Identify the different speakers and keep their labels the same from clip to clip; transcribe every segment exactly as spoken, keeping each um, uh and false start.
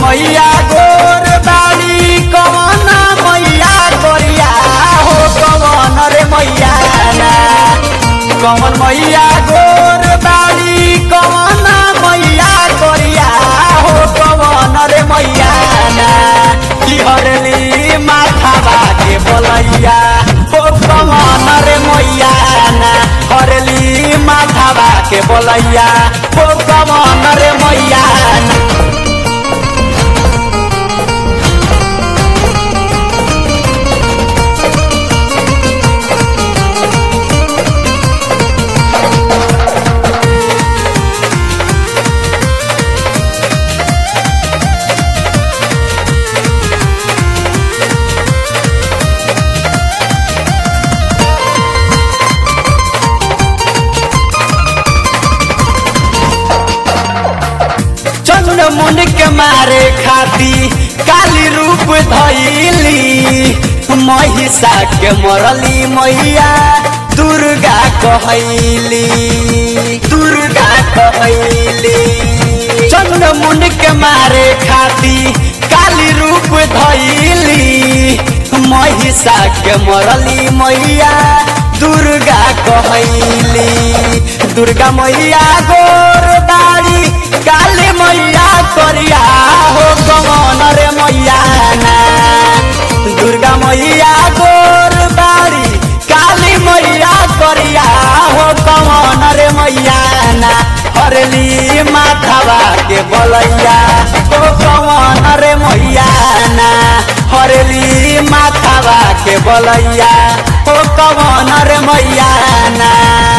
Speaker 1: मैया गोर बाड़ी कवन मैया करिया हो कवन रे मैया ना कवन मैया गोर बाड़ी कवन मैया करिया हो कवन रे मैया ना की हरली माथा बाके बोलैया हो कवन रे मैया ना हरली माथा बाके बोलैया हो कवन रे मैया ना मन के मारे खाती काली रूप धैली महिषा के मरली मैया दुर्गा कहैली दुर्गा कहैली चंद मुंड के मारे खाती काली रूप धैली महिषा के मरली मैया दुर्गा कहैली दुर्गा मैया गोर बाड़ी काली मैया करिया हो कवन रे मैया ना दुर्गा मैया गोर बाड़ी काली मैया करिया हो कवन रे मैया ना हरली माथावा के बोलैया हो कवन रे मैया ना हरली माथावा के बोलैया हो कवन रे मैया ना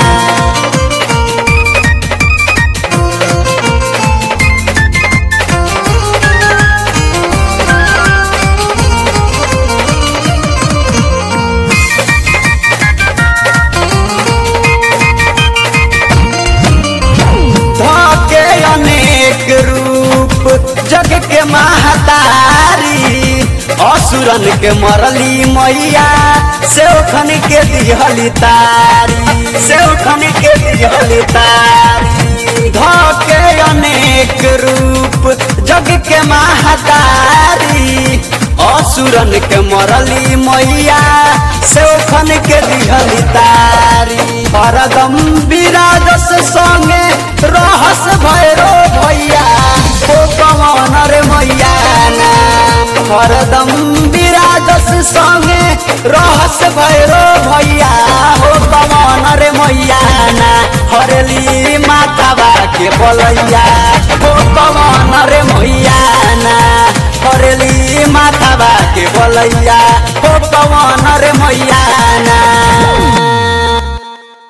Speaker 1: जग के महतारी असुरन के मरली मैया सेवखन के दिहली तारी सेवखन के दिहली तारी धके अनेक रूप जग के महतारी असुरन के मरली मैया सेवखन के दिहली तारी हरदम विराजस संगे रहस भैरो भैया हो कवन रे मैया ना हरदम विराजस संगे रहस भैरो भैया हो कवन रे मैया ना हरली माथावा के बोलैया हो कवन रे मैया ना हरली माथावा के बोलैया हो कवन रे मैया ना